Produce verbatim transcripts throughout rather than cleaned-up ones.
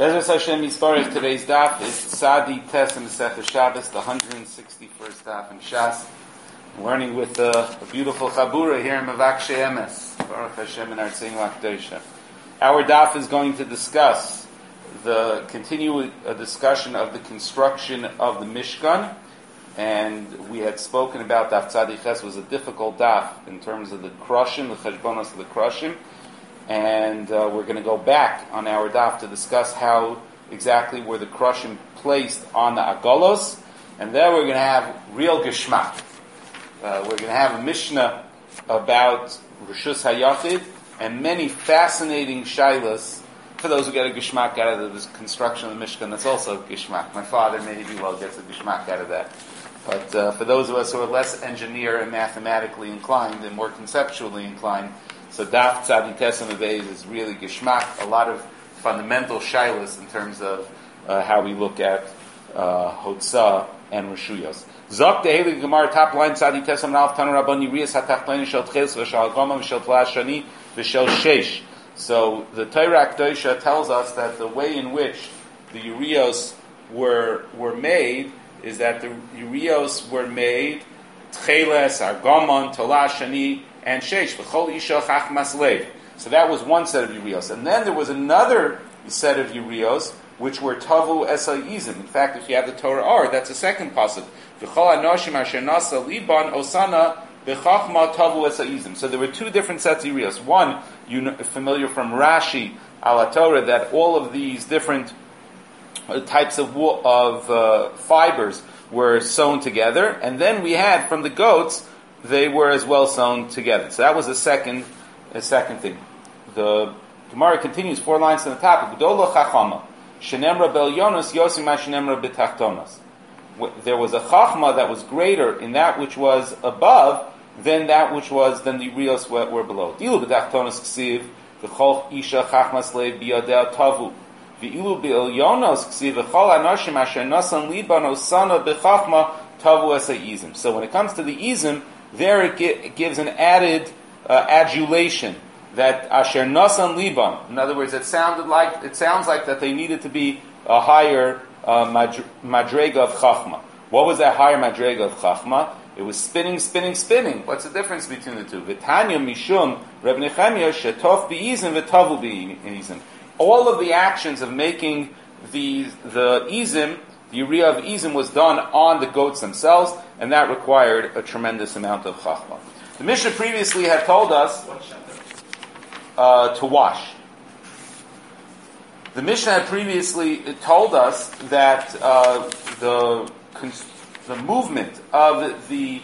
Bezos Hashem Yisparech, today's daf is Tzadi Tes and Masechah Shabbos, the one hundred sixty-first daf in Shas. I'm learning with uh, a beautiful Chabura here in Mavak She'emes, Baruch Hashem and Artzein L'Akdosha. Our daf is going to discuss the continue a discussion of the construction of the Mishkan, and we had spoken about daf Tzadi Tes was a difficult daf in terms of the crushing, the cheshbonos of the crushing. And uh, we're going to go back on our daf to discuss how exactly were the crushing placed on the agolos, and then we're going to have real geschmack. Uh, we're going to have a mishnah about Rishus Hayachid and many fascinating shilas for those who get a geschmack out of this construction of the Mishkan. That's also geschmack. My father maybe well gets a geschmack out of that. But uh, for those of us who are less engineer and mathematically inclined and more conceptually inclined, so Daf Tzadi Tes and Beis is really geschmack, a lot of fundamental shilas in terms of uh, how we look at uh, Hotzah and Rishuyos. Zok Deheli Gemara, top line Tzadi Tes and Alf Tanu Rabban Yiriyas HaTachtonin Shel Tcheles V'Shal Goma V'Shel Tla Shani V'Shel Sheish. So the Torah Kedosha tells us that the way in which the Yiriyos were were made is that the Yiriyos were made Tcheles, Argomon, Tla Shani, and Sheish, v'chol isha chachmas leiv. So that was one set of Yiriyos. And then there was another set of Yiriyos, which were Tavu Esa Izim. In fact, if you have the Torah R, that's a second pasuk. V'chol anoshim asher nasa liban osana b'chachma Tavu Esa Izim. So there were two different sets of Yiriyos. One, you know, familiar from Rashi, ala Torah, that all of these different uh, types of, wool, of uh, fibers were sewn together. And then we had, from the goats, they were as well sewn together. So that was a second, a second thing. The Gemara continues four lines to the top. Gdola chachama, shenemra belyonos yosim shenemra betachtonos. There was a chachma that was greater in that which was above than that which was than the rios were below. Dilu betachtonos ksiv v'chol isha chachmas leiv biyadel tavu. V'ilu belyonos ksiv v'chol anoshim asher nasan liban osana bechachma tavu esa izim. So when it comes to the izim, there it, gi- it gives an added uh, adulation that asher nasan liban. In other words, it sounded like it sounds like that they needed to be a higher uh, madr- madrega of chachma. What was that higher madrega of chachma? It was spinning, spinning, spinning. What's the difference between the two? V'tanya mishum Reb Nechemia shetof beizim v'tavu beizim. All of the actions of making the the izim, the uriah of izim, was done on the goats themselves, and that required a tremendous amount of chachma. The Mishnah previously had told us uh, to wash. The Mishnah had previously told us that uh, the the movement of the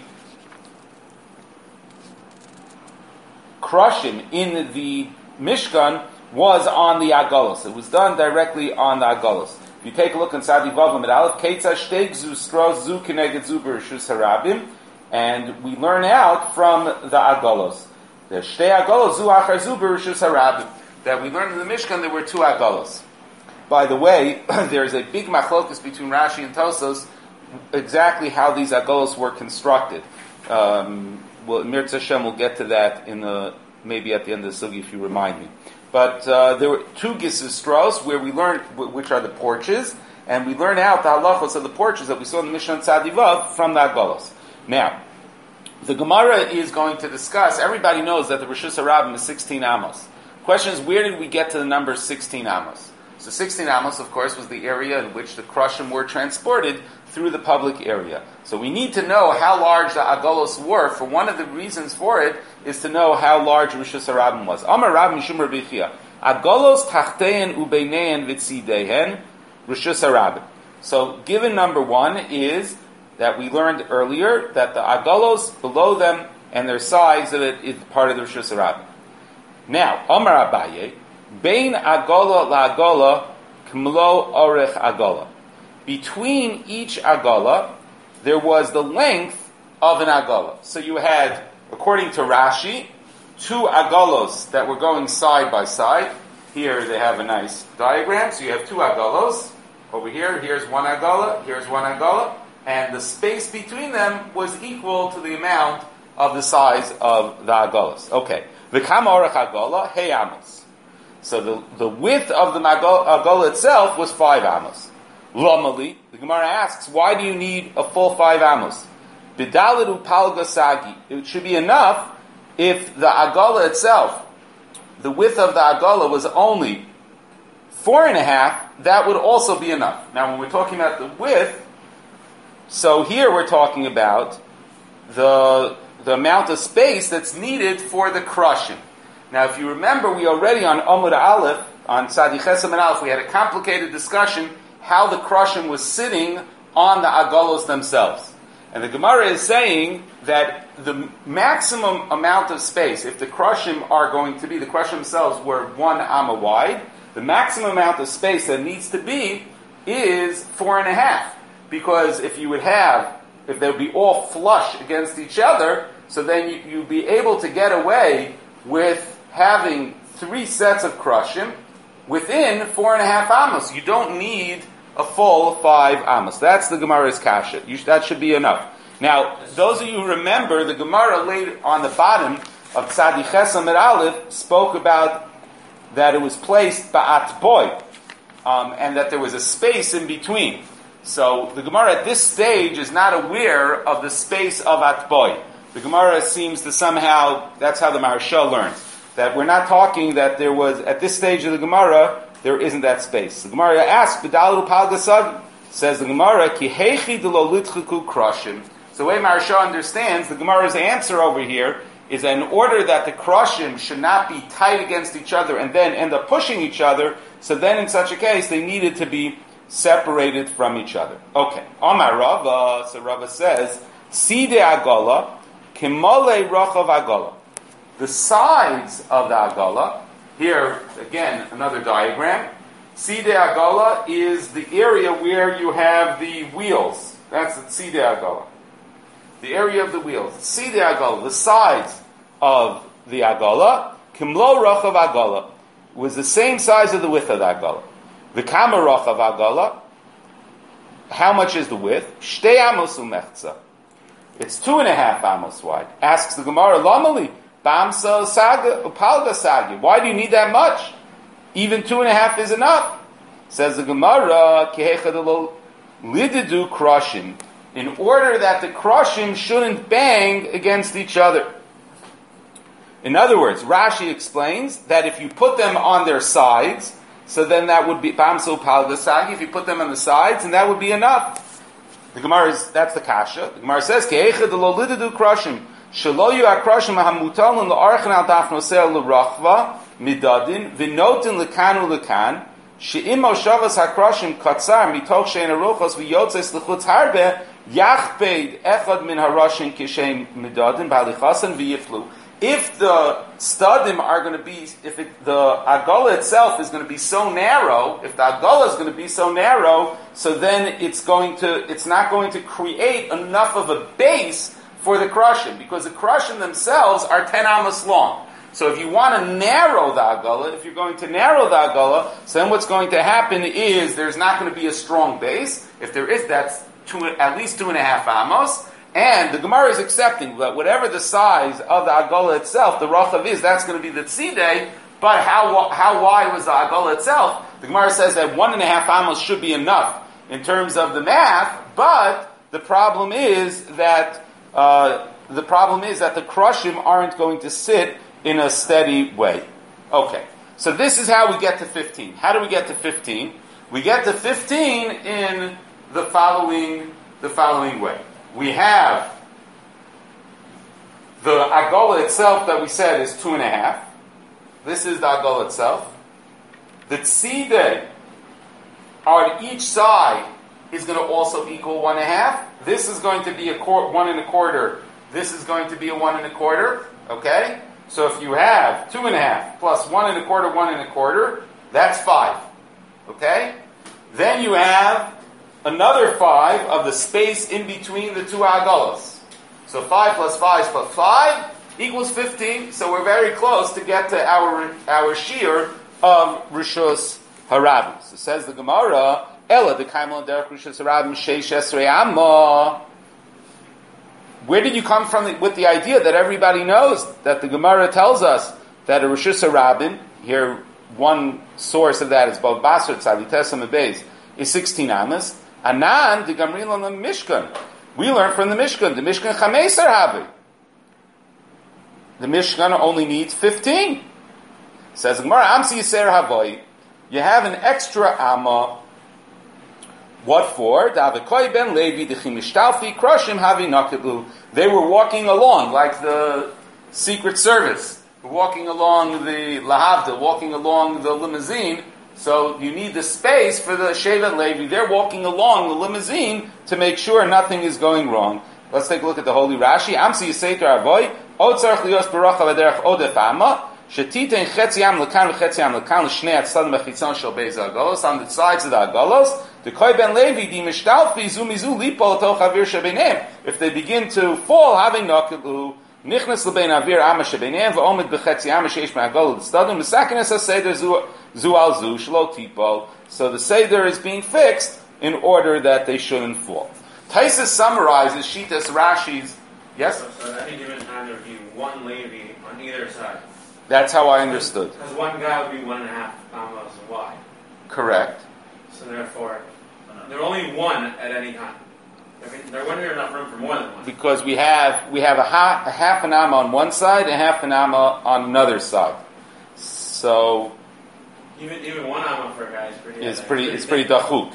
crushing in the Mishkan was on the agolos. It was done directly on the agolos. If you take a look inside the Vavam at Aleph, Keitza Shteig Zu Stros Zu Keneged Zu Bereshus Harabim, and we learn out from the Agolos. The Shtei Agolos Zu Achar Zu Bereshus Harabim. That we learned in the Mishkan there were two Agolos. By the way, there is a big machlokus between Rashi and Tosos exactly how these Agolos were constructed. Um, well, Mirz Hashem will get to that in the maybe at the end of the sugi if you remind me. But uh, there were two Gisistros where we learned, which are the porches, and we learn out the halachos of the porches that we saw in the Mishnah Tzadi Vav from the Agolos. Now, the Gemara is going to discuss, everybody knows that the Rishus Harabim is sixteen amos. The question is, where did we get to the number sixteen amos? So sixteen amos, of course, was the area in which the crushim were transported through the public area. So we need to know how large the Agolos were. For one of the reasons for it is to know how large Rishus Harabim was. Amar Rav Mishum Rabbi Chia, Agolos tachtein ubeinein vitzidehen Rishus Harabim. So given number one is that we learned earlier that the Agolos below them and their size of it is part of the Rishus Harabim. Now, Amar Abaye, Bein Agola la Agola K'mlo Orech Agola. Between each Agola, there was the length of an Agola. So you had, according to Rashi, two Agolos that were going side by side. Here they have a nice diagram. So you have two Agolos. Over here, here's one Agola, here's one Agola. And the space between them was equal to the amount of the size of the Agolos. Okay. V'kama orach Agola, hey amos. So the, the width of the Agola itself was five amos. Lomali, the Gemara asks, why do you need a full five amos? Bidalidu palga sagi. It should be enough if the Agola itself, the width of the Agola was only four and a half, that would also be enough. Now when we're talking about the width, so here we're talking about the, the amount of space that's needed for the crushing. Now if you remember, we already on Amud Aleph, on Tzadi Chesam and Aleph, we had a complicated discussion how the crushing was sitting on the Agolos themselves. And the Gemara is saying that the maximum amount of space, if the Krushim are going to be, the Krushim themselves were one amma wide, the maximum amount of space that needs to be is four and a half. Because if you would have, if they would be all flush against each other, so then you, you'd be able to get away with having three sets of Krushim within four and a half amos. You don't need a full five amos. That's the Gemara's kasha. You, that should be enough. Now, those of you who remember, the Gemara laid on the bottom of Tzadi Chesam and Aleph spoke about that it was placed ba'at boy, um, and that there was a space in between. So the Gemara at this stage is not aware of the space of at boy. The Gemara seems to somehow, that's how the Maharsha learns, that we're not talking that there was, at this stage of the Gemara, there isn't that space. The Gemara asks, B'dalu palgasag, says the Gemara, Ki heichi de lo litchiku krashim. So the way Maharsha understands, the Gemara's answer over here is that in order that the krashim should not be tight against each other and then end up pushing each other, so then in such a case, they needed to be separated from each other. Okay. Amar Rava, so Rava says, Side Agola, Kimole Rochav Agola. The sides of the Agola, here, again, another diagram. Side Agola is the area where you have the wheels. That's the Side Agola. The area of the wheels. Side Agola, the sides of the Agola, Kimlo Rochav Agola, was the same size of the width of the Agola. The Kama Rochav Agola, how much is the width? Shtei Amos Umechza. It's two and a half amos wide. Asks the Gemara, Lamali, Bamsa Saga, Upalga Saga. Why do you need that much? Even two and a half is enough. Says the Gemara, Kehechadalo Lididu Krushim. In order that the Krushim shouldn't bang against each other. In other words, Rashi explains that if you put them on their sides, so then that would be Bamsa Upalga Saga. If you put them on the sides, and that would be enough. The Gemara is, that's the kasha. The Gemara says, Kehechadalo Lididu Krushim. Shaloyu akrashim hamutalin la'archan al dafnosel l'rachva midadin v'notin l'kanu l'kan she'im moshavas hakrashim katzar mitoch she'en aruchos v'yotzes l'chutz harbe yachbeid echad min harashin kishem midadin b'alichasan v'yiflu. If the stadim are going to be, if it, the agola itself is going to be so narrow, if the agola is going to be so narrow, so then it's going to, it's not going to create enough of a base for the Krushim, because the Krushim themselves are ten amos long. So if you want to narrow the Agola, if you're going to narrow the Agola, so then what's going to happen is there's not going to be a strong base. If there is, that's two, at least two and a half amos. And the Gemara is accepting that whatever the size of the Agola itself, the Rochav is, that's going to be the Tzidei. But how how wide was the Agola itself? The Gemara says that one and a half amos should be enough in terms of the math, but the problem is that Uh, the problem is that the Krushim aren't going to sit in a steady way. Okay, so this is how we get to fifteen. How do we get to fifteen? We get to fifteen in the following the following way. We have the Agola itself that we said is two and a half. This is the Agola itself. The Tzidei on each side is going to also equal one and a half. This is going to be a qu- one and a quarter. This is going to be a one and a quarter. Okay? So if you have two and a half plus one and a quarter, one and a quarter, that's five. Okay? Then you have another five of the space in between the two agolas. So five plus five plus five equals fifteen. So we're very close to get to our our shear of Rishus Harabim. So says the Gemara, Ella the Kaimon Derech Rishus Harabim Sheish Esrei Amma. Where did you come from with the idea that everybody knows that the Gemara tells us that a Rishus Harabim, here one source of that is Bava Basra Tzadi Tesam Beis is sixteen amas. Anan the Gamrin on the Mishkan. We learn from the Mishkan. The Mishkan Chameser Havi. The Mishkan only needs fifteen. Says Gemara Amsi Yiser Havoi. You have an extra amma. What for? Davikoi ben Levi the Chimishtalfi Kroshim Havi Nakibu. They were walking along like the Secret Service, walking along the Lahavda, walking along the limousine. So you need the space for the Shevet Levi. They're walking along the limousine to make sure nothing is going wrong. Let's take a look at the Holy Rashi. Amsi Yiseiter Avoy, Od Tzarech Lios Baruch Avaderech Odef Amma, Shetitein Chetzi Am Lekan V'Chetzi Am Lekan L'Shnei Atzadim Mechitzon Shel Beis HaAgolos, on the sides of the Agolos, the Koi Ben Levi, Di Mishtalfi, Zu Mizu, Lipo L'Toch Avir Shebeinem. If they begin to fall, having Nokilu, Nichnas L'Bein Avir Amma Shebeinem, V'Omid B'Chetzi Amma Sheish Me'Agol L'Stadim, M'Sakenes HaSeder Zu Zu Al Zu, Shlo Tipo. So the Seder is being fixed in order that they shouldn't fall. Taisus summarizes Shitas Rashi's, yes? So, so at any given time there would be one Levi on either side. That's how I understood. Because one guy would be one and a half amos wide. Correct. So therefore, there are only one at any time. There wouldn't be enough room for more than one. Because we have we have a, ha, a half an amma on one side and half an amma on another side. So even even one amma for a guy is pretty. It's pretty. It's pretty dachuk.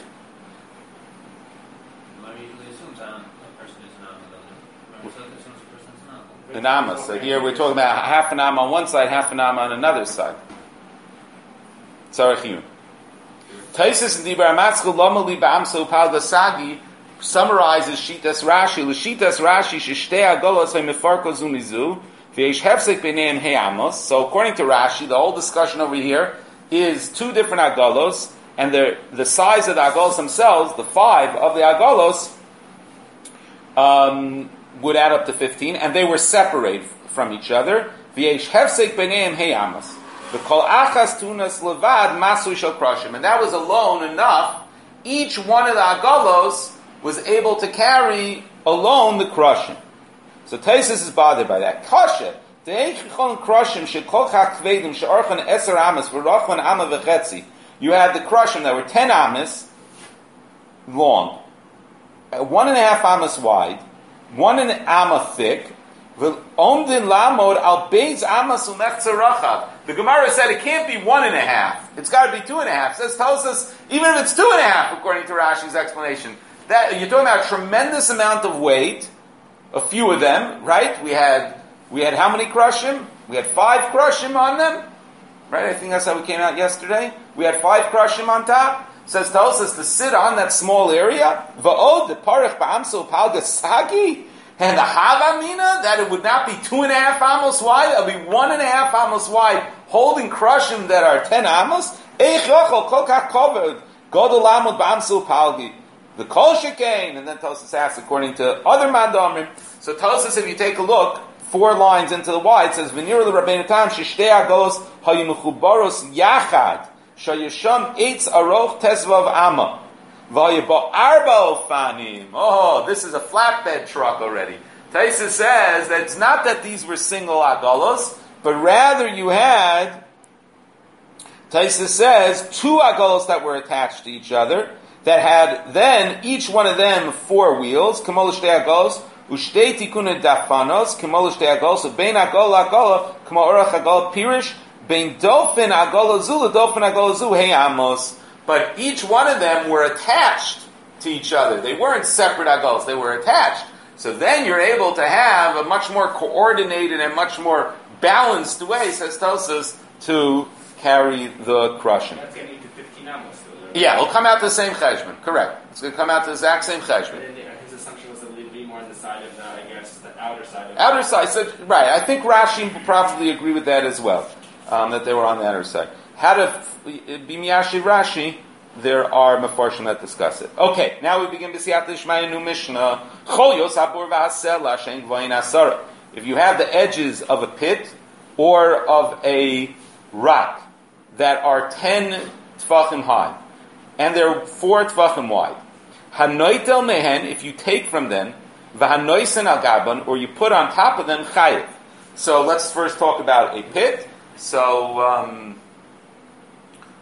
An amma. So here we're talking about half an amma on one side, half an amma on another side. Tzarech Yun. Taisus and Dibar Matzchel Lama Li Ba'amso Pal Gasagi summarizes Shitas Rashi. L'Shitas Rashi Shishtei Agolos HaMefarko Zumizu V'yesh Hefsek B'neim He'amos. So according to Rashi, the whole discussion over here is two different Agolos, and the the size of the Agolos themselves, the five of the Agolos, um, would add up to fifteen, and they were separated from each other. V'yesh Hefsek B'neim He'amos. The kol achas tunas levad masu shel kroshim, and that was alone enough. Each one of the agalos was able to carry alone the kroshim. So Taisus is bothered by that. Kasha de'eichon kroshim shekol chakvedim she'orchan eser amas v'rochon amma v'chetzi. You had the kroshim that were ten amas long, one and a half amas wide, one and an amma thick. The Gemara said it can't be one and a half. It's got to be two and a half. This tells us, even if it's two and a half, according to Rashi's explanation, that you're talking about a tremendous amount of weight. A few of them, right? We had we had how many krushim? We had five krushim on them, right? I think that's how we came out yesterday. We had five krushim on top. Says tells us to sit on that small area. Va'od the parich ba'amso palgasagi. And the Havamina, that it would not be two and a half amos wide, it would be one and a half amos wide, holding krushim that are ten amos. Eich yochol kol kach kovod, godol amod ba'amsul palgi. The kol shekain, and then Tosas asks, according to other mandomrim. So Tosas, if you take a look, four lines into the wide, it says, V'nir l'Rabbeinu Tam, shishtei agolos hayimuchubaros yachad, shayisham eitz aroch tesvav amma. Oh, this is a flatbed truck already. Taisa says that it's not that these were single agolos, but rather you had, Taisa says, two agolos that were attached to each other, that had then, each one of them, four wheels, kamol shtei agolos, ushtei tikune dafanos, kamol shtei agolos, bein agol agola, kamol orach agol pirish, bein dolphin agola zu, dolphin agola zu, hey amos. But each one of them were attached to each other. They weren't separate agolos, they were attached. So then you're able to have a much more coordinated and much more balanced way, says Tosas, to carry the krushim. That's getting to fifteen amos. Yeah, it'll come out to the same cheshbon, correct. It's going to come out to the exact same cheshbon. His assumption was that it would be more on the side of the, I guess, the outer side of the outer side, so, right. I think Rashi would probably agree with that as well, um, that they were on the outer side. How to be miyashi Rashi, there are mefarshim that discuss it. Okay, now we begin to see out the Shmaya new Mishnah. If you have the edges of a pit or of a rock that are ten tefachim high, and they're four tefachim wide, hanoitel mehen, if you take from them, v'hanoisen al gaban, or you put on top of them, chayiv. So let's first talk about a pit. So, um,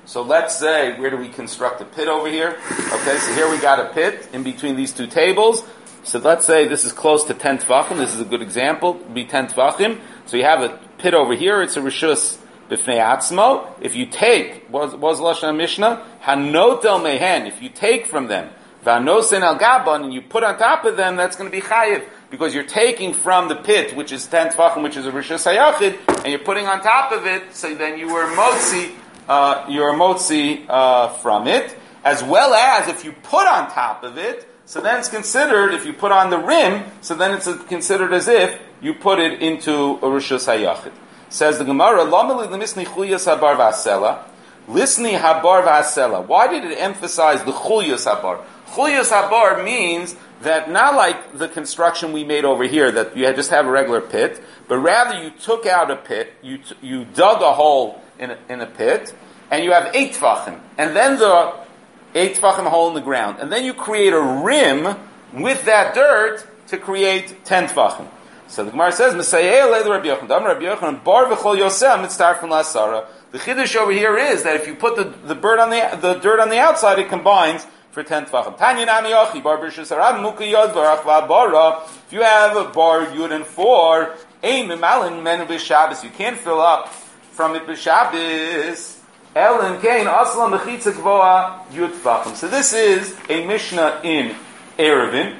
So let's say, where do we construct a pit over here? Okay, so here we got a pit in between these two tables. So let's say this is close to ten tvachim. This is a good example. It would be ten tvachim. So you have a pit over here. It's a rishus b'fnei atzmo. If you take, what was Lashon Mishnah? Hanotel mehen. If you take from them, v'anosen al gaban, and you put on top of them, that's going to be chayiv. Because you're taking from the pit, which is ten tvachim, which is a rishus hayachid, and you're putting on top of it, so then you were motzi, uh, you're motzi, uh, from it. As well as, if you put on top of it, so then it's considered, if you put on the rim, so then it's considered as if you put it into a rishus hayachid. Says the Gemara, Lameli lemisni chuyas habar v'asela, lisni habar v'asela. Why did it emphasize the chuyas habar? Chuyas habar means that not like the construction we made over here, that you just have a regular pit, but rather you took out a pit, you t- you dug a hole in a, in a pit, and you have eight tvachim, and then the eight tvachim hole in the ground, and then you create a rim with that dirt to create ten tvachim. So the Gemara says, Mesayeh le Rabbi Yochanan, Dam Rabbi Yochanan, bar v'chol yosem mitztarfin la'asara. The chiddush over here is that if you put the the bird on the the dirt on the outside, it combines for ten tvachim. Tanya nami yochi bar b'rishus harab muki yod v'rach v'abara. If you have a bar yud and four, ein mimalin men b'Shabbos, you can't fill up from it b'Shabbos. Elen kein aslam b'chitza gvoa yud tvachim. So this is a Mishnah in Eruvin.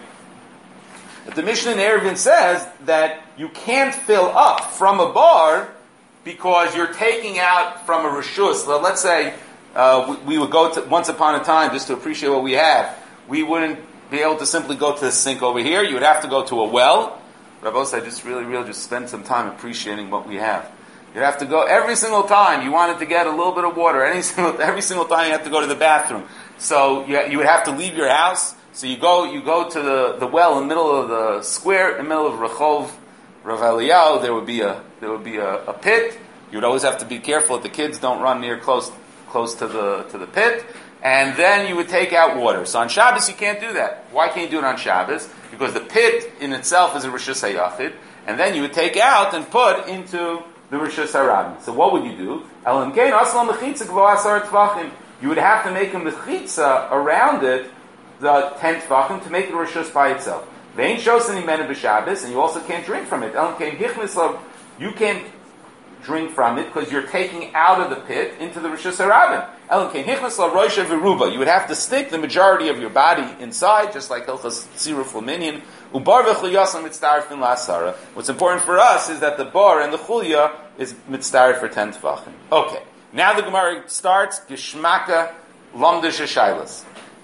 But the Mishnah in Eruvin says that you can't fill up from a bar because you're taking out from a rishus. So let's say uh, we, we would go to, once upon a time, just to appreciate what we have, we wouldn't be able to simply go to the sink over here. You would have to go to a well. Rabbi Osai, just really, really just spend some time appreciating what we have. You'd have to go every single time you wanted to get a little bit of water. Any single, every single time you have to go to the bathroom. So you, you would have to leave your house. So you go, you go to the, the well in the middle of the square, in the middle of Rechov, Rav Eliyahu. There would be a there would be a, a pit. You would always have to be careful that the kids don't run near close close to the to the pit. And then you would take out water. So on Shabbos you can't do that. Why can't you do it on Shabbos? Because the pit in itself is a rishus hayachid, and then you would take out and put into the rishus harabim. So what would you do? Elam kein aslam mechitza gvo asar tvachim. You would have to make a mechitza around it, the ten tvachim, to make it rishus by itself. Vein shosen imenu b'Shabbos, and you also can't drink from it. Elam kein hichmis, you can't drink from it because you're taking out of the pit into the rishus harabim. Elam kein hichmis la roisha v'ruba. You would have to stick the majority of your body inside, just like Hilchas Tziruf L'Minyan. Ubar v'chul mitztarfin la'asara. What's important for us is that the bar and the chulya is mitztarif for ten tvachim. Okay. Now the Gemara starts, Geshmaka Lamda Sheshailas.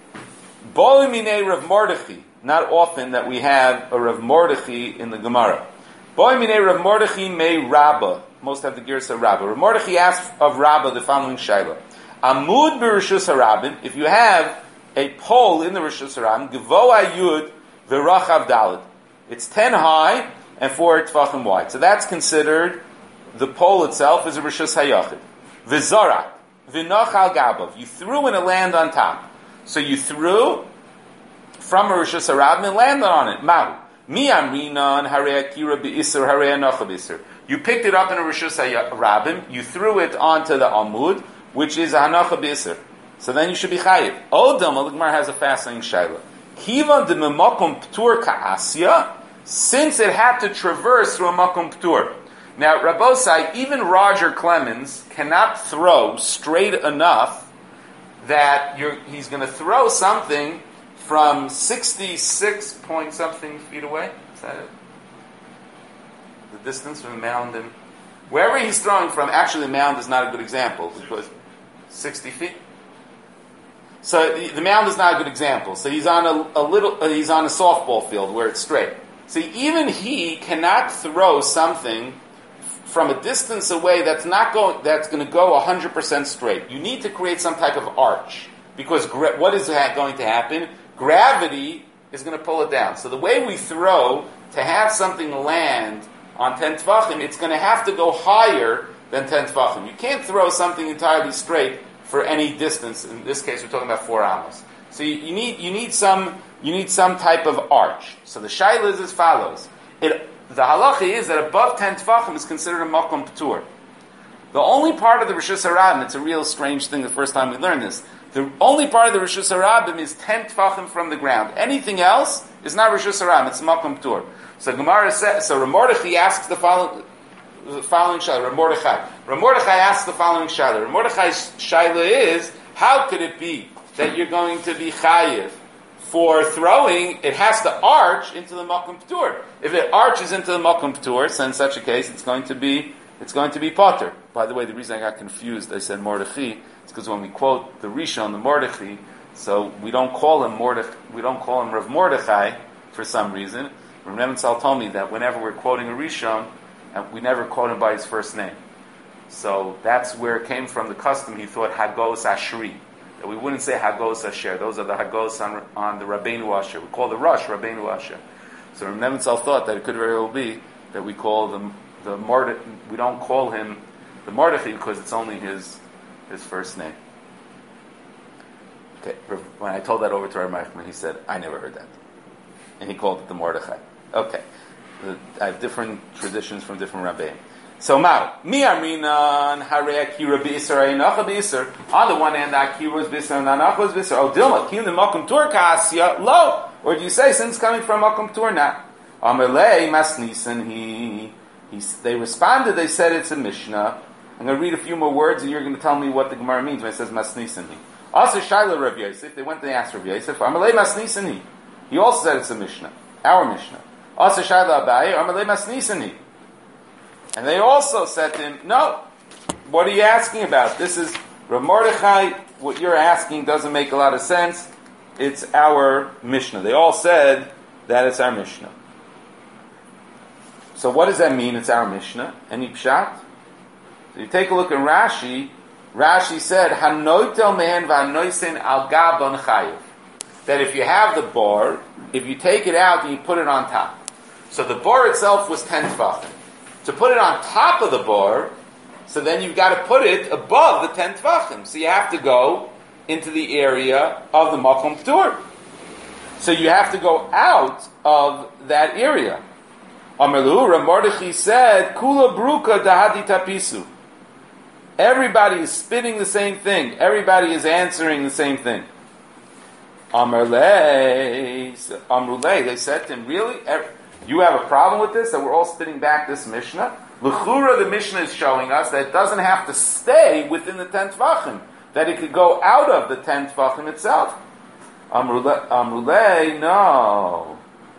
Boi Minei Rav Mordechai. Not often that we have a Rav Mordechai in the Gemara. Boi Minei Rav Mordechai Mei Rabba. Most have the gears of Rabba. Rav Mordechai asks of Rabba the following Shaila. Amud B'Rishus Harabim. If you have a pole in the Rishus Harabim, Gvoa Yud V'Rachav Daled. It's ten high and four Tvachim wide. So that's considered, the pole itself is a Rishus Hayachid. V'Zorak, V'Nochal Gabav. You threw in a land on top. So you threw from a Rishus Harabim and landed on it. Mahu. Mi Amrinan Harei Akira B'Isser Harei Anocha B'Isser. You picked it up in a Rishus Harabim, you threw it onto the Amud, which is a Hanocha B'Isser. So then you should be Chayiv. Odam, the Gemara has a fascinating Shaila. Kivan de Makom Ptur Ka'asya, since it had to traverse through a Makom Ptur. Now, Rabbosai, even Roger Clemens cannot throw straight enough that you're, he's going to throw something from sixty-six point something feet away. Is that it? The distance from the mound and wherever he's throwing from. Actually, the mound is not a good example because sixty feet. So the, the mound is not a good example. So he's on a, a little. Uh, he's on a softball field where it's straight. See, even he cannot throw something from a distance away that's not going, that's going to go one hundred percent straight. You need to create some type of arch. Because gra- what is ha- going to happen? Gravity is going to pull it down. So the way we throw, to have something land on ten tvachim, it's going to have to go higher than ten tvachim. You can't throw something entirely straight for any distance. In this case, we're talking about four amos. So you, you need you need some you need some type of arch. So the shaila is as follows. It The halacha is that above ten tvachim is considered a makom ptur. The only part of the Rishus Harabim, it's a real strange thing the first time we learned this, the only part of the Rishus Harabim is ten tfachim from the ground. Anything else is not Rishus Harabim, it's Makom Ptur. So Gemara says, so Ramordechai asks the following, the following shaila, Ramordechai. Ramordechai asks the following shaila. Ramordechai's shaila is, how could it be that you're going to be chayiv for throwing? It has to arch into the Makom Ptur. If it arches into the Makom Ptur, so in such a case, it's going to be It's going to be potter. By the way, the reason I got confused, I said Mordechai, is because when we quote the Rishon, the Mordechai, so we don't call him Mordechai, we don't call him Rav Mordechai for some reason. Rav Nebenzahl told me that whenever we're quoting a Rishon, we never quote him by his first name. So that's where it came from, the custom. He thought Hagos Ashri, that we wouldn't say Hagos Asher. Those are the Hagos on, on the Rabbeinu Asher. We call the Rosh Rabbeinu Asher. So Rav Nebenzahl thought that it could very well be that we call them the Morde, we don't call him the Mordechai because it's only his his first name. Okay, when I told that over to Rav Meichman, he said, I never heard that. And he called it the Mordechai. Okay. I have different traditions from different rabbeim. So, Mao, mi aminan hare akira b'isar ayinacha b'isar. On the one hand, akira was b'isar and anacha was b'isar. Oh, dilma, kim the makom tur kasya, lo. Or do you say, since coming from makom tur, not? Amalei masnisan he... He, they responded, they said it's a Mishnah. I'm going to read a few more words and you're going to tell me what the Gemara means when it says Masnisani. Also, Shaila Rav Yosef, they went and asked Rav Yosef, Amalei Masnisani. He also said it's a Mishnah, our Mishnah. Also, Shaila Abaye, Amalei Masnisani. And they also said to him, no, what are you asking about? This is Rav Mordechai, what you're asking doesn't make a lot of sense. It's our Mishnah. They all said that it's our Mishnah. So what does that mean? It's our Mishnah. Any pshat? So you take a look at Rashi. Rashi said, "Hanoitel mehen v'hanoisen al gabon chayiv." That if you have the bar, if you take it out and you put it on top. So the bar itself was ten tefachim. To put it on top of the bar, so then you've got to put it above the ten tefachim. So you have to go into the area of the makom ptur. So you have to go out of that area. Amarlu, Rav Mordechai said, Kula bruka dahadi tapisu. Everybody is spitting the same thing. Everybody is answering the same thing. Amarle, Amrule, they said to him, really? You have a problem with this? That we're all spitting back this Mishnah? L'chura, the Mishnah is showing us that it doesn't have to stay within the ten tvachim. That it could go out of the ten tvachim itself. Amrule, Amrule, no.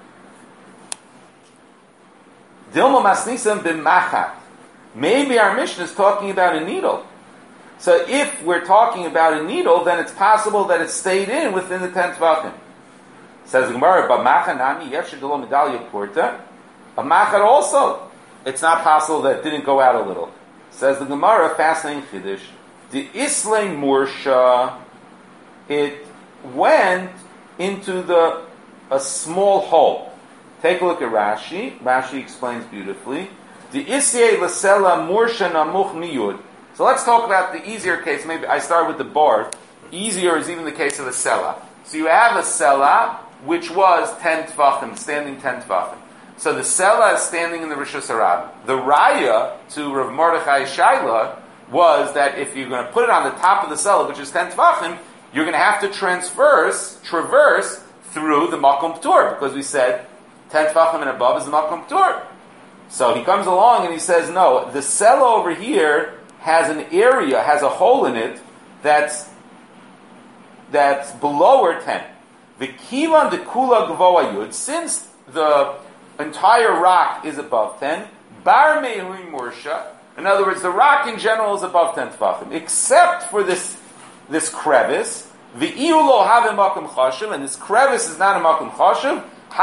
Dilma masnisam b'machat. Maybe our Mishnah is talking about a needle. So if we're talking about a needle, then it's possible that it stayed in within the ten tvachim. Says the Gemara, b'machat nami yeshadolo medalya porta. A machat also, it's not possible that it didn't go out a little. Says the Gemara, fascinating chiddush. The Islay Mursha, it went into the a small hole. Take a look at Rashi. Rashi explains beautifully. The Isyei Lasela Mursha Namuch Miyud. So let's talk about the easier case. Maybe I start with the bar. Easier is even the case of a Sela. So you have a Sela, which was ten Tvachim, standing ten Tvachim. So the Sela is standing in the Rishus Harabim. The Raya to Rav Mordechai Shaila was that if you're going to put it on the top of the Sela, which is ten Tvachim, you're going to have to transverse, traverse through the Makom Ptur, because we said ten Tvachim and above is the Makom Ptur. So he comes along and he says, no, the Sela over here has an area, has a hole in it that's that's below or ten. The Kivan de Kula Gvoa Yud, since the entire rock is above ten, Bar Mehui Mursha, in other words, the rock in general is above ten Tvachim, except for this this crevice, the Iulo Have Makom Chashiv, and this crevice is not a Makom Chashiv,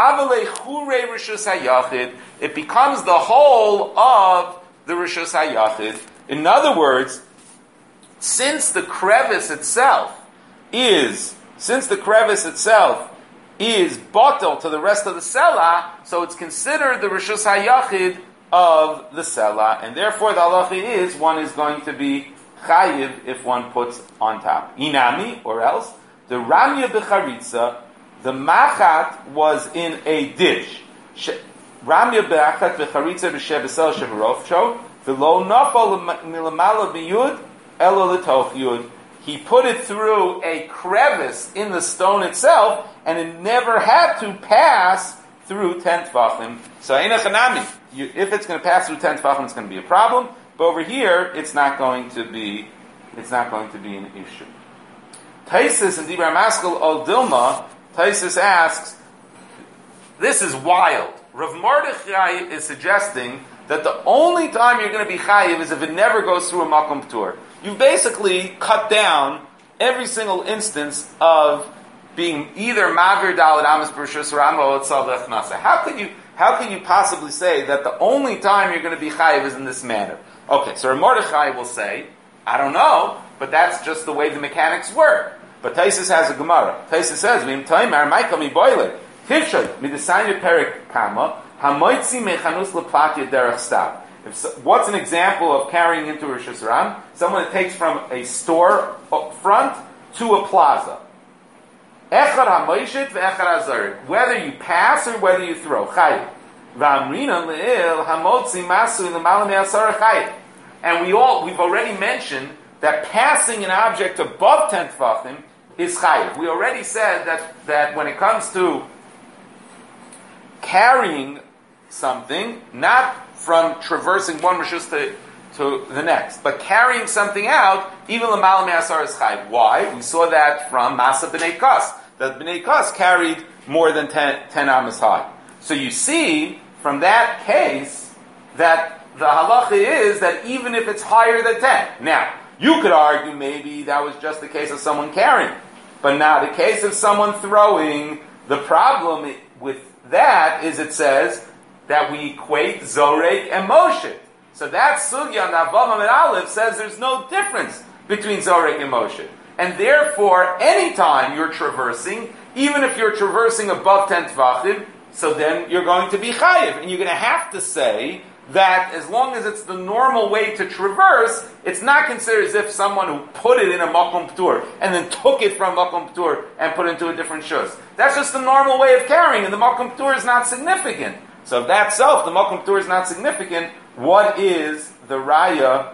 it becomes the whole of the Rishus HaYachid. In other words, since the crevice itself is, since the crevice itself is bottle to the rest of the Sela, so it's considered the Rishus HaYachid of the Sela, and therefore the halacha is one is going to be chayiv if one puts on top. Inami, or else, the Ramya B'charitza, the machat was in a dish. Ramya b'achat v'charitza b'shebesel shevarofcho. V'lo nafal milamala b'yud elo l'toch yud. He put it through a crevice in the stone itself, and it never had to pass through ten tefachim. So eina chanami. If it's going to pass through ten tefachim, it's going to be a problem. But over here, it's not going to be. It's not going to be an issue. Taisus and Dibra Maskell Ol Dilma. Taisus asks, this is wild. Rav Mordechai is suggesting that the only time you're going to be chayiv is if it never goes through a makom p'tur. You've basically cut down every single instance of being either Mavir Dalet Amis Bershus or Amo Otzal Lechnasa. How could you, how can you possibly say that the only time you're going to be chayiv is in this manner? Okay, so Mordechai will say, I don't know, but that's just the way the mechanics work. But Taisus has a Gemara. Taisus says, V'im Taimar Michael mi boile, Tivshay, midesanya perik kama, hamoitzi mechanus leplatya derech stav. If so, what's an example of carrying into Rosh Hashanah? Someone that takes from a store front to a plaza. Echad hamoishit ve'echad hazarik. Whether you pass or whether you throw. Chayiv. V'amrina le'il hamotzi masu l'malam me'asar chayiv. And we all, we've already mentioned that passing an object above ten tefachim is chayiv. We already said that, that when it comes to carrying something, not from traversing one rishus to, to the next, but carrying something out, even l'malam me'asar is chayiv. Why? We saw that from Masa B'nai Kas. That B'nai Kas carried more than ten, ten amas high. So you see from that case that the halacha is that even if it's higher than ten. Now, you could argue maybe that was just the case of someone carrying, but not the case of someone throwing. The problem with that is it says that we equate Zorek and Moshe. So that Sugya Navavam and Aleph says there's no difference between Zorek and Moshe. And therefore, anytime you're traversing, even if you're traversing above ten Tvachim, so then you're going to be Chayiv. And you're going to have to say that as long as it's the normal way to traverse, it's not considered as if someone who put it in a Makom P'tur and then took it from Makom P'tur and put it into a different shus. That's just the normal way of carrying, and the Makom P'tur is not significant. So if that's so, if the Makom P'tur is not significant, what is the Raya,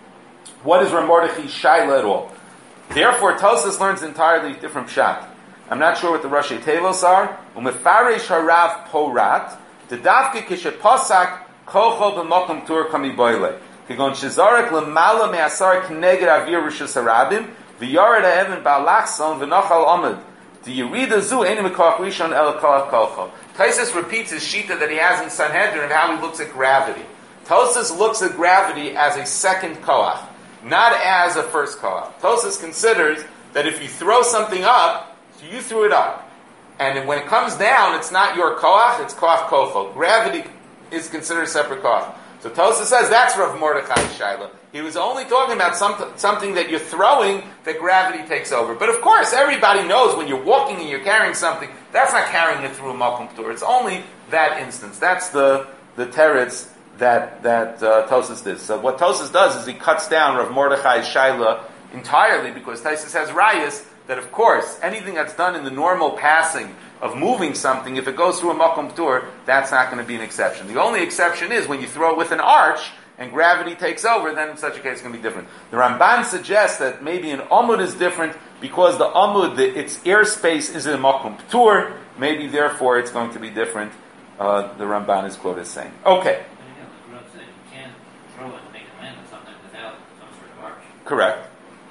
what is Rav Mordechai Shaila at all? Therefore, Tosas learns entirely different pshat. I'm not sure what the Rashi Tevos are. Umefaresh harav porat, dedavke kisheposak kochol b'makom tur kami boile. Kigon shezarek lemala me'asar k'neged avir rishus harabim, v'yared ha'even ba'alachson v'nochal omid. The Yerida zu ain't mekach rishon el koach kochol. Tosas repeats his shita that he has in Sanhedrin and how he looks at gravity. Tosas looks at gravity as a second koach, not as a first koach. Tosas considers that if you throw something up, so you threw it up, and when it comes down, it's not your koach, it's koach kochol. Gravity is considered a separate koach. So Tosas says that's Rav Mordechai Shaila. He was only talking about some, something that you're throwing that gravity takes over. But of course, everybody knows when you're walking and you're carrying something, that's not carrying it through a Makom P'tur. It's only that instance. That's the the teretz that that uh, Tosas did. So what Tosas does is he cuts down Rav Mordechai Shaila entirely because Tosas has rayas that of course anything that's done in the normal passing of moving something, if it goes through a Makom P'tur, that's not going to be an exception. The only exception is when you throw it with an arch and gravity takes over, then in such a case it's going to be different. The Ramban suggests that maybe an Amud is different because the Amud, the, its airspace is in a Makom P'tur. Maybe therefore it's going to be different. Uh, the Ramban is quoted as saying. Okay. You can't throw it and make it land on something without some sort of arch. Correct.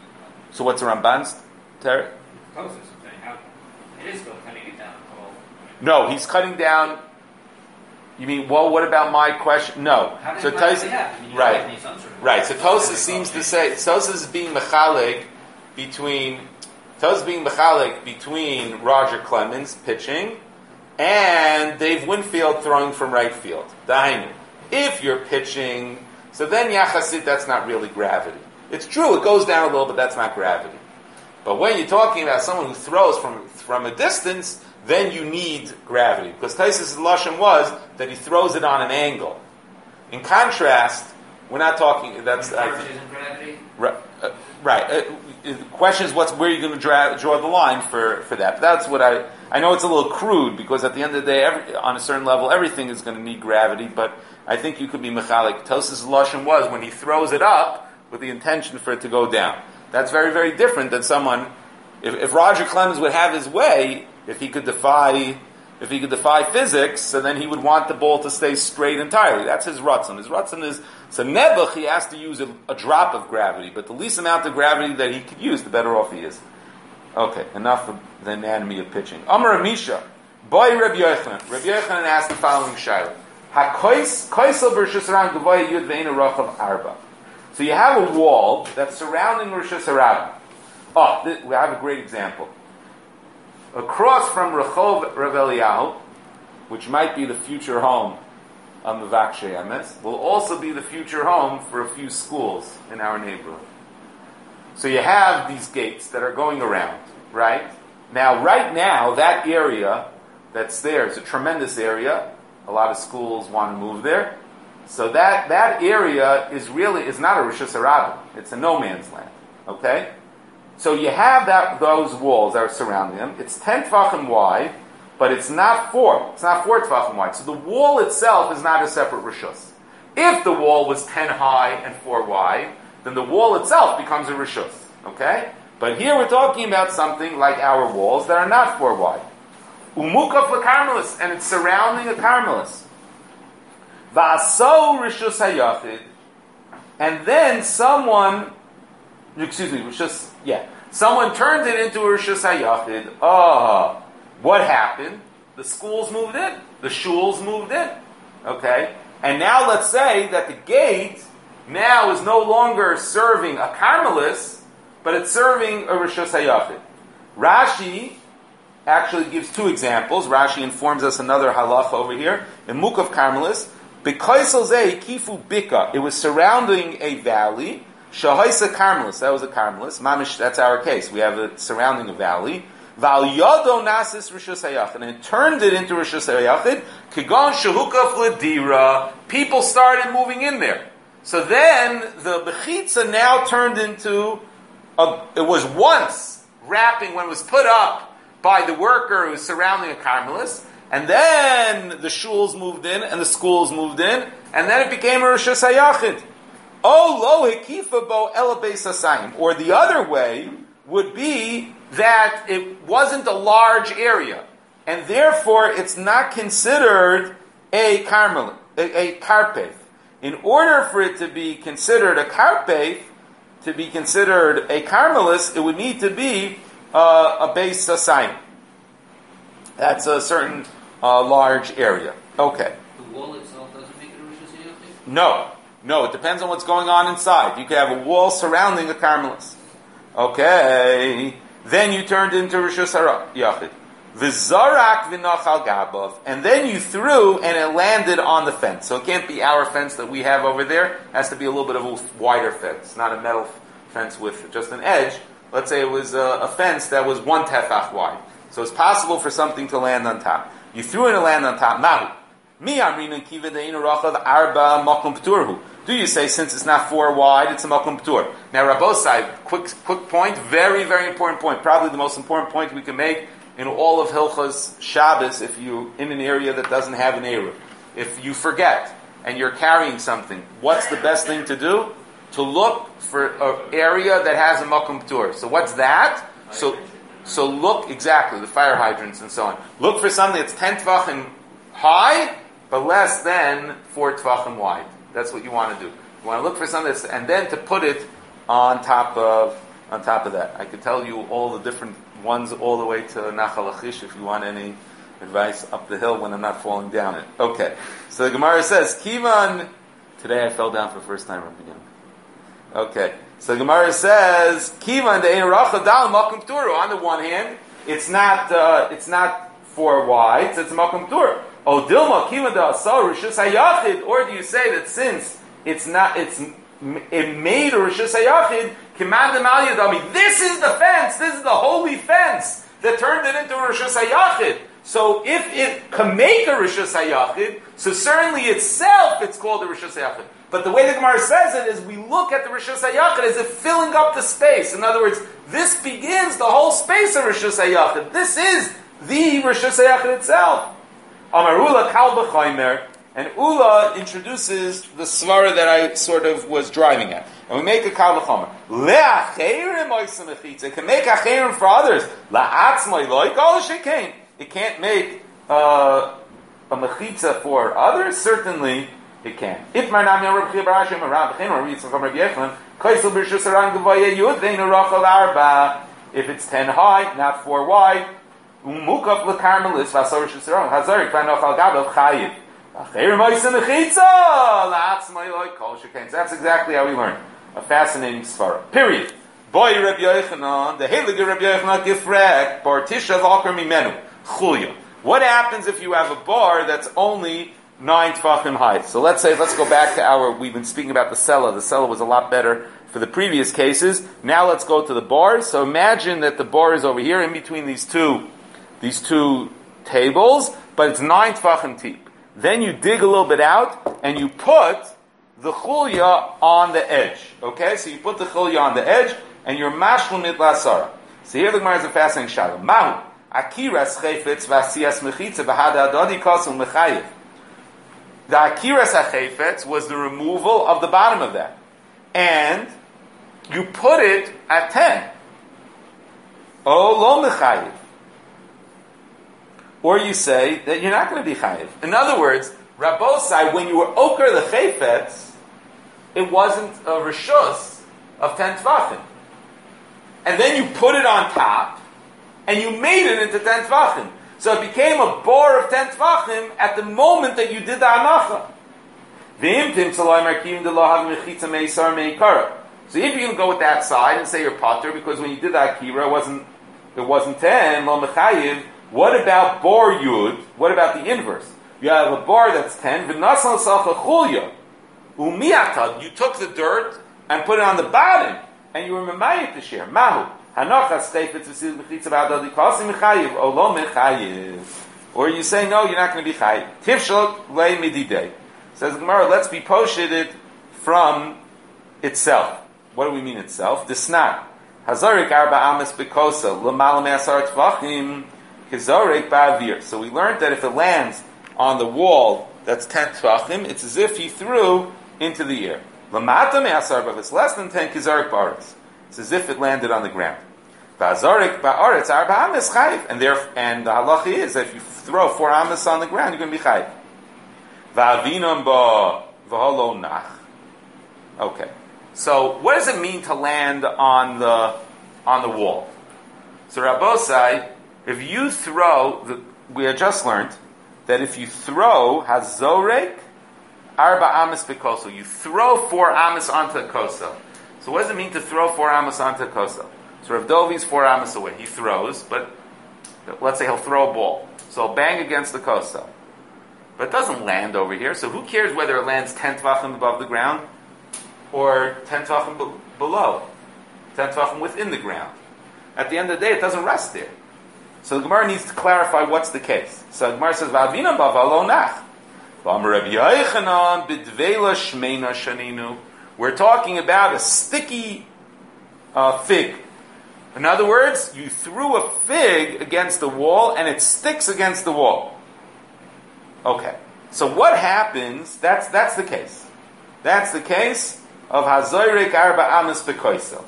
So what's the Ramban's ter- Closest, I'm saying. How, it is still cutting it down. No, he's cutting down. You mean, well, what about my question? No. How So did Tosas, I mean, right, sort of right. So Tosas seems to say Tosas is being mechaleg between Tosas being mechaleg between Roger Clemens pitching and Dave Winfield throwing from right field. Dainu. If you're pitching, so then yachasit, that's not really gravity. It's true, it goes down a little, but that's not gravity. But when you're talking about someone who throws from from a distance, then you need gravity. Because Tosas' lashon was that he throws it on an angle. In contrast, we're not talking. That's I think, isn't gravity. Right. Uh, right. Uh, the question is, what's where you're going to draw, draw the line for, for that. But that's what I. I know it's a little crude because at the end of the day, every, on a certain level, everything is going to need gravity. But I think you could be mechalik. Tosas Lashon was when he throws it up with the intention for it to go down. That's very, very different than someone, if, if Roger Clemens would have his way, if he could defy, if he could defy physics, so then he would want the ball to stay straight entirely. That's his ratzon. His ratzon is, so Nebuch, he has to use a, a drop of gravity, but the least amount of gravity that he could use, the better off he is. Okay, enough of the anatomy of pitching. Amar Amisha, boy Rabbi Yochanan. Rabbi Yochanan asked the following shayla. HaKois, koisel b'rishus haram gavoy yud ve'ena rochav arba. So you have a wall that's surrounding Rishus Harabim. Oh, th- we have a great example. Across from Rechov Rav Eliyahu, which might be the future home of Mevak She'emes, will also be the future home for a few schools in our neighborhood. So you have these gates that are going around, right? Now, right now, that area that's there is a tremendous area. A lot of schools want to move there. So that, that area is really, is not a Rishus Harabim. It's a no man's land. Okay? So you have that, those walls that are surrounding them. It's ten tefachim wide, but it's not four. It's not four tefachim wide. So the wall itself is not a separate Rishus. If the wall was ten high and four wide, then the wall itself becomes a Rishus. Okay? But here we're talking about something like our walls that are not four wide. Umukaf l'karmelis, and it's surrounding a karmelis. V'aso rishus hayachid, and then someone, excuse me, rishus, yeah, someone turned it into a rishus hayachid. Oh, what happened? The schools moved in, the shuls moved in. Okay, and now let's say that the gate now is no longer serving a karmelis, but it's serving a rishus hayachid. Rashi actually gives two examples. Rashi informs us another halacha over here in Mukaf Karmelis. B'koisel zeh kifu bika. It was surrounding a valley. Shahaisa Karmelis. That was a Karmelis. Mamish. That's our case. We have it surrounding a valley. Val yodo nasis rishus hayachid, and it turned it into rishus hayachid. Kigon shehukaf ledira. People started moving in there. So then the bechitza now turned into a, it was once wrapping when it was put up by the worker who was surrounding a karmelis, and then the shuls moved in, and the schools moved in, and then it became a Rishus Hayachid. Oh, lo hikifa bo ela beis hasayim. Or the other way would be that it wasn't a large area, and therefore it's not considered a karmel, a, a karpeth. In order for it to be considered a karpeth, to be considered a karmelis, it would need to be Uh, a base sign. That's a certain uh, large area. Okay. The wall itself doesn't make it a Rishus Hayachid? No. No, it depends on what's going on inside. You could have a wall surrounding a karmelis. Okay. Then you turned into Rishus Hayachid. V'zarak v'nachal gabav. And then you threw and it landed on the fence. So it can't be our fence that we have over there. It has to be a little bit of a wider fence. Not a metal fence with just an edge. Let's say it was a, a fence that was one tefach wide. So it's possible for something to land on top. You threw it and land on top. Mahu. Mi amrina kiva de'inu rachav arba makom p'turhu. Do you say since it's not four wide, it's a makom p'tur? Now Rabbosai, quick, quick point, very, very important point. Probably the most important point we can make in all of Hilchas Shabbos if you in an area that doesn't have an Eruv. If you forget and you're carrying something, what's the best thing to do? To look for an area that has a makom p'tur. So what's that? So, so look, exactly, the fire hydrants and so on. Look for something that's ten tvachim high, but less than four tvachim wide. That's what you want to do. You want to look for something that's, and then to put it on top of, on top of that. I could tell you all the different ones all the way to Nachal Achish if you want any advice up the hill when I'm not falling down it. Okay. So the Gemara says, Kivan, today I fell down for the first time from the beginning. Okay, so the Gemara says, "Kivan de'ein racha dal makom p'tur." On the one hand, it's not uh, it's not four wide, so it's makom p'tur. Oh, dilma kivan da'asar rishus hayachid. Or do you say that since it's not it's it made a rishus hayachid, kimad al yadami? This is the fence. This is the holy fence that turned it into a rishus hayachid. So if it can make a rishus hayachid, so certainly itself it's called a rishus hayachid. But the way the Gemara says it is we look at the Rishus Hayachid as if filling up the space. In other words, this begins the whole space of Rishus Hayachid. This is the Rishus Hayachid itself. Amarula kal b'chaymer, And Ula introduces the svara that I sort of was driving at. And we make a kal v'chomer. Le'acherim oisem mechitza. It can make acherim for others. La'atzmai loik all shekain. It can't make uh, a mechitza for others. Certainly, it can. If marnam yom Rabbi Barashim around b'chein or Yitzchak Rabbi Yechon kaisel b'rishus aran gevaya yud ve'inu rachel arba. If it's ten high, not four wide. Umukaf l'karmelis v'asor rishus aran hazarik v'anochal gabav chayiv. That's exactly how we learn. A fascinating svara. Period. Boy Rabbi Yochanan, the Heilige Rabbi Yochanan Gifrek, bar tisha v'akar mimenu, chulya. What happens if you have a bar that's only nine tefachim high? So let's say, let's go back to our, we've been speaking about the Sela. The Sela was a lot better for the previous cases. Now let's go to the bars. So imagine that the bar is over here in between these two, these two tables, but it's nine tefachim deep. Then you dig a little bit out, and you put the chulya on the edge. Okay? So you put the chulya on the edge, and you're mashlim it lasara. So here the Gemara is a fascinating shalom. Mahu, akiras chayfetz v'asiyas mechitza v'hada adadi kasum mechayiv. The akiras hachayfetz was the removal of the bottom of that. And you put it at ten. Oh, lo mechayiv. Or you say that you're not going to be chayiv. In other words, Rabbosai, when you were oker the chayfetz, it wasn't a rishus of ten tvachim. And then you put it on top, and you made it into ten tvachim. So it became a bor of ten tvachim at the moment that you did the anacha. So if you can go with that side and say you're potter, because when you did the akira, it wasn't, it wasn't ten, lo mechayiv. What about bar yud? What about the inverse? You have a bar that's ten. V'nasal salcha chulya umiatad. You took the dirt and put it on the bottom, and you were memayit to share. Mahu hanachas steifetz v'sil b'chitza b'adadi kasim mechayiv o lo mechayiv. Or you say no, you're not going to be chayiv. Tifshel lei mididei. Says the Gemara, let's be posheted from itself. What do we mean itself? Disnat hazarik arba amas bekosa l'malam asar tvachim. So we learned that if it lands on the wall that's ten tvachim, it's as if he threw into the air. If it's less than ten, kizarik ba'aretz. It's as if it landed on the ground. And there, and the halacha is that if you throw four amas on the ground, you're going to be chayiv. Okay. So what does it mean to land on the on the wall? So Rabbosai, if you throw, the, we had just learned that if you throw hazorek arba amas bekoso, you throw four amas onto a koso. So what does it mean to throw four amas onto a koso? So Rav Dovi's four amas away. He throws, but let's say he'll throw a ball. So he'll bang against the koso. But it doesn't land over here, so who cares whether it lands ten tvachim above the ground or ten tvachim be- below, ten tvachim within the ground. At the end of the day, it doesn't rest there. So the Gemara needs to clarify what's the case. So the Gemara says, "V'avina b'avalo nach." We're talking about a sticky uh, fig. In other words, you threw a fig against the wall and it sticks against the wall. Okay. So what happens? That's that's the case. That's the case of Hazoyrek Arba Amas Bekoisel.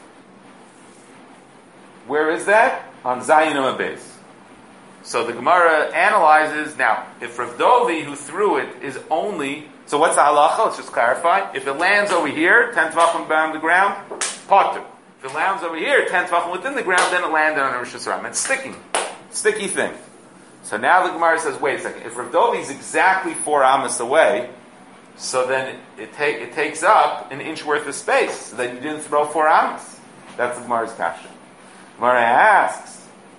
Where is that? On Zayin Amabez. So the Gemara analyzes, now, if Rav Dovi, who threw it, is only, so what's the halacha? Let's just clarify. If it lands over here, ten tvachim on the ground, potter. If it lands over here, ten tvachim within the ground, then it landed on a Rosh Hashanah. It's sticking. Sticky thing. So now the Gemara says, wait a second, if Rav Dovi is exactly four amas away, so then it, it, ta- it takes up an inch worth of space, so that you didn't throw four amas. That's the Gemara's kasha. Gemara asks,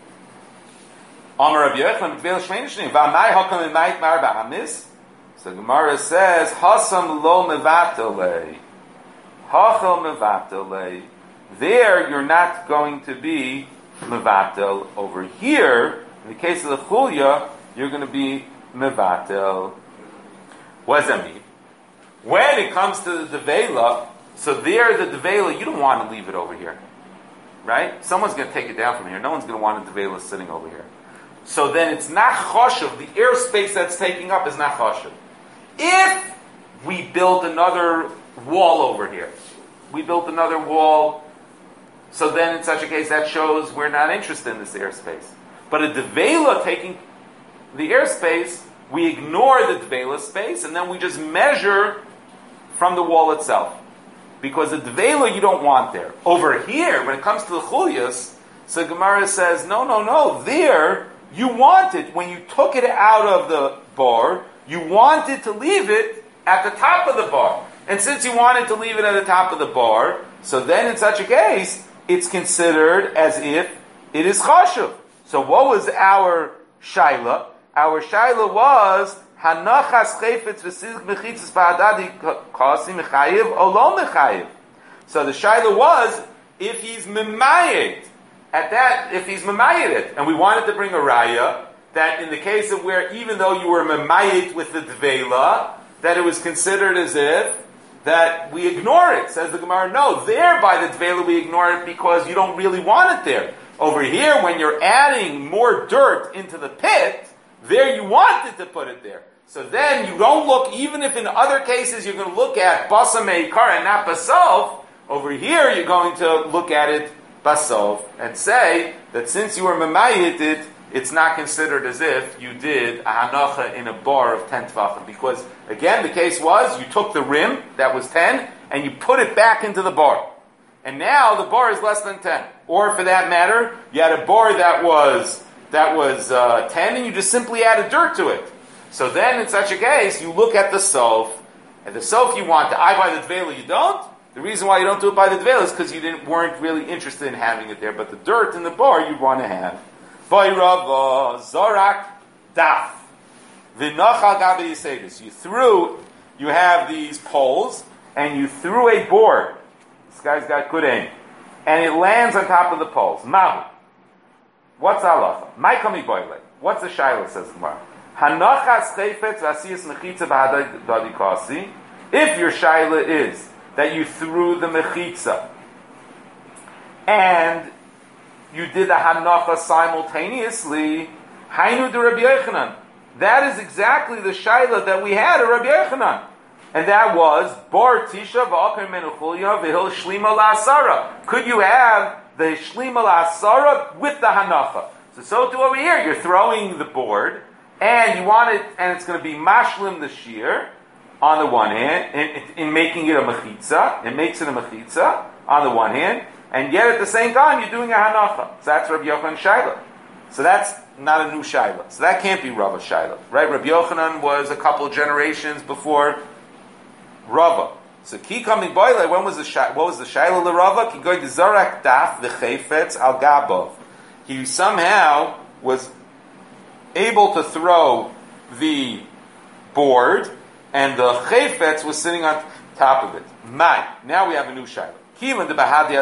Amar Rabbi Yochanan, B'tveil Shmein Shneim, V'amai hakam emayit mar ba'amis? So Gemara says, Hasam lo mevatolei. Hachel mevatolei. There, you're not going to be mevatel. Over here, in the case of the chulya, you're going to be mevatel. What does that mean? When it comes to the devela, so there, the devela, you don't want to leave it over here. Right? Someone's going to take it down from here. No one's going to want a devela sitting over here. So then it's not choshev. The airspace that's taking up is not choshev. if we built another wall over here, we built another wall, so then in such a case that shows we're not interested in this airspace. But a devela taking the airspace, we ignore the devela space, and then we just measure from the wall itself. Because the devela you don't want there. Over here, when it comes to the chulias, so Gemara says, no, no, no, there, you wanted, when you took it out of the bar, you wanted to leave it at the top of the bar. And since you wanted to leave it at the top of the bar, so then in such a case, it's considered as if it is chashuv. So what was our shaila? Our shaila was, hanachas chayfetz v'sizik mechitzas ba'adadi kasi mechayiv o lo mechayiv. So the shaila was, if he's memayed, at that, if he's memayed it, and we wanted to bring a raya, that in the case of where even though you were memayed with the dveila, that it was considered as if that we ignore it. Says the Gemara, no, there by the dveila we ignore it because you don't really want it there. Over here, when you're adding more dirt into the pit, there you wanted to put it there. So then you don't look, even if in other cases you're going to look at basa meikar and not basov, over here you're going to look at it basov and say that since you were memayit it, it's not considered as if you did a hanacha in a bar of ten tvachim. Because, again, the case was, you took the rim, that was ten, and you put it back into the bar. And now the bar is less than ten. Or, for that matter, you had a bar that was that was uh, ten, and you just simply added dirt to it. So then, in such a case, you look at the sof, and the sof you want, the eye by the dveila you don't. The reason why you don't do it by the dveila is because you didn't weren't really interested in having it there. But the dirt in the bar you'd want to have. Vayrava Zorak Daf. V'nochal gabi yisedus. You threw, you have these poles, and you threw a board. This guy's got good aim. And it lands on top of the poles. Mahu. What's halacha? Maikami boile. What's the shaila, says the Gemara? Hanachas chayfetz v'asiyas mechitza b'hadadi kasi. If your shaila is that you threw the mechitza, and you did the hanacha simultaneously, Hainu de Rabbi Yochanan. That is exactly the shaila that we had at Rabbi Yochanan. And that was, Bar Tisha v'akar menuchulya v'hil shlima la'asara. Could you have the shlima la'asara with the hanacha? So, so too over here, you're throwing the board, and you want it, and it's going to be mashlim the shear, on the one hand, in, in making it a mechitza, it makes it a mechitza, on the one hand, and yet at the same time, you're doing a hanacha. So that's Rabbi Yochanan Shaila. So that's not a new Shaila. So that can't be Rava Shaila. Right? Rabbi Yochanan was a couple generations before Rava. So ki coming boile, when was the Shaila? What was the Shaila the Rava? Ki goy zarak daf the chayfetz al gabov. He somehow was able to throw the board, and the chayfetz was sitting on top of it. Mai. Now we have a new Shaila. Is it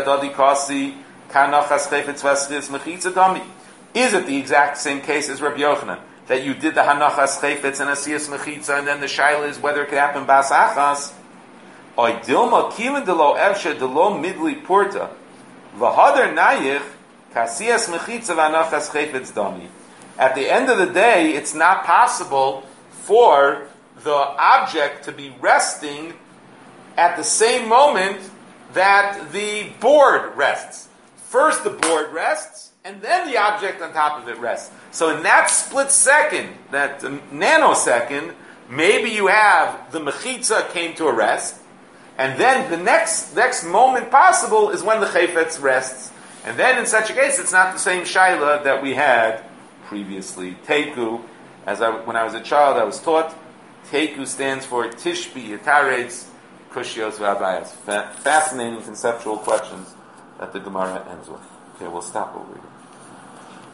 the exact same case as Rabbi Yochanan, that you did the hanachas chayfetz and asiyas mechitza, and then the shaila is whether it could happen bas achas? Oy dilma kiven delo evshe delo midli porta v'hader nayich kasiyas mechitza v'hanachas chayfetz dami. At the end of the day, it's not possible for the object to be resting at the same moment that the board rests. First the board rests, and then the object on top of it rests. So in that split second, that nanosecond, maybe you have the mechitza came to a rest, and then the next next moment possible is when the chayfetz rests. And then in such a case, it's not the same shaila that we had previously. Teiku, as I, when I was a child, I was taught, Teiku stands for Tishbi Yitaretz Kushios V'Abayas. Fascinating conceptual questions that the Gemara ends with. Okay, we'll stop over here.